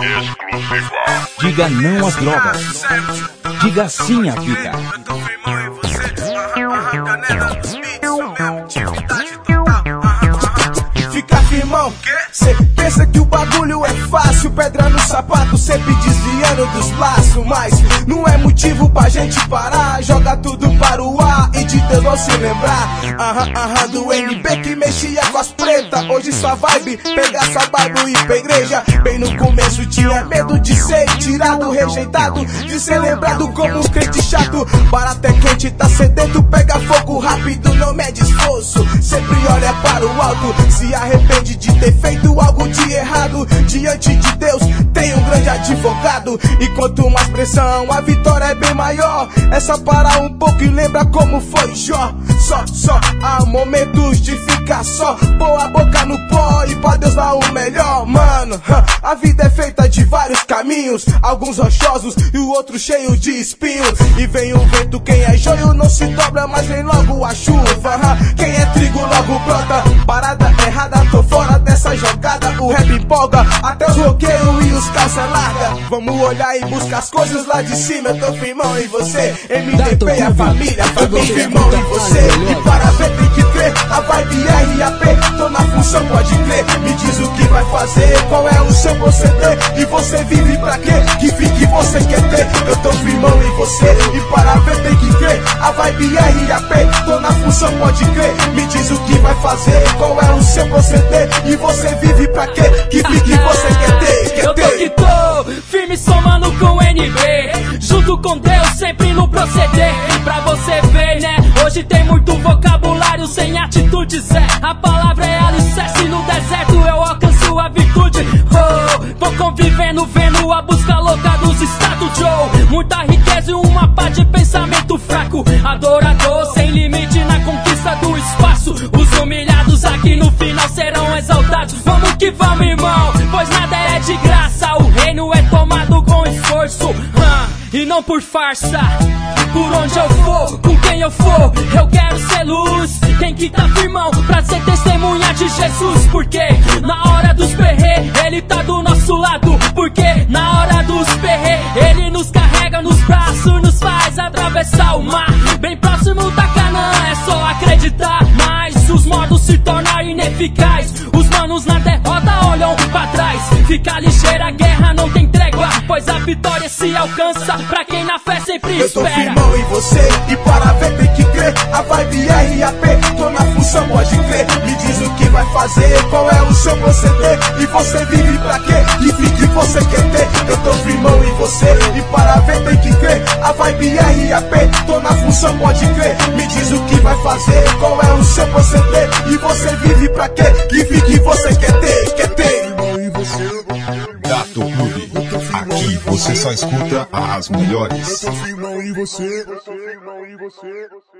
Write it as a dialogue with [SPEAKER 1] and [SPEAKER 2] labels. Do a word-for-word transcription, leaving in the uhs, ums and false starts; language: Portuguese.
[SPEAKER 1] exclusiva.
[SPEAKER 2] Diga não às drogas. Diga sim à vida.
[SPEAKER 3] Fica firmão, cê pensa que o bagulho é fácil, pedra no sapato, sempre desviando dos laços. Mas não é motivo pra gente parar, joga tudo para o ar e de Deus não se lembrar. Aham, aham, do N B que mexia com as pretas, hoje sua vibe, pegar sua Bible e ir pra igreja. Bem no começo tinha medo de ser tirado, rejeitado, de ser lembrado como um crente chato. Barato é quente, tá sedento, pega fogo rápido, não mede esforço, sempre olha para o alto, se arrepende de ter feito algo de errado. Diante de Deus tem um grande advogado, e quanto mais pressão, a vitória é bem maior. É só parar um pouco e lembra como foi Jó. Só, só há momentos de ficar só, pôr a boca no pó e pra Deus dar o melhor. Mano, a vida é feita de vários caminhos, alguns rochosos e o outro cheio de espinhos. E vem o vento, quem é joio não se dobra, mas vem logo a chuva. Quem é trigo logo brota, parada errada, tô fora dessa jogada. O rap empolga, até os roqueiros e os calça larga. Vamos olhar e buscar as coisas lá de cima. Eu tô firmão em você, M D P, a família, família, firmão em você. E para ver tem que crer, a vibe R A P, tô na função, pode crer. Me diz o que vai fazer, qual é o seu proceder, e você vive pra quê? Que fique você quer ter. Eu tô firmão em você, e para ver tem que crer, a vibe R A P, tô na função, pode crer. Me diz o que vai fazer, qual é o seu proceder, e você vive pra quê? Que fique você quer ter, quer
[SPEAKER 4] eu tô
[SPEAKER 3] ter.
[SPEAKER 4] que tô, firme somando com o N B, junto com Deus sempre no proceder. Pra você ver, né, hoje tem muito vocabulário sem atitudes, é. A palavra é alicerce, no deserto eu alcanço a virtude. Oh, vou convivendo, vendo a busca louca dos status Joe. Muita riqueza e uma pá de pensamento fraco. Adorador sem limite na conquista do espaço. Os humilhados aqui no final serão exaltados. Vamos que vamos, irmão, pois nada é de graça. O reino é tomado com esforço, ah, e não por farsa. Por onde eu for, com quem eu for, eu quero ser luz. Tem que tá firmão pra ser testemunha de Jesus. Porque na hora dos perrer, Ele tá do nosso lado. Porque na hora dos perrer, Ele nos carrega nos braços, nos faz atravessar o mar. Bem próximo da Canaã, é só acreditar. Mas os modos se tornam ineficazes. Os manos na derrota olham pra trás. Fica ligeira, a guerra não tem trégua, pois a vitória se alcança pra quem na fé sempre
[SPEAKER 3] Eu tô
[SPEAKER 4] espera.
[SPEAKER 3] firmão em você, e para ver tem que crer, a vibe R A P, tô na função, pode crer. Me diz o que vai fazer, qual é o seu proceder, e você vive pra quê? Que fique você quer ter. Eu tô firmão em você, e para ver tem que crer, a vibe R A P, tô na função, pode crer. Me diz o que vai fazer, qual é o seu proceder, e você vive pra quê? Que fique você quer ter, quer ter.
[SPEAKER 1] Dato Clube. Aqui você só escuta as melhores.
[SPEAKER 5] Eu tô firmão em você. Eu tô firmão em você.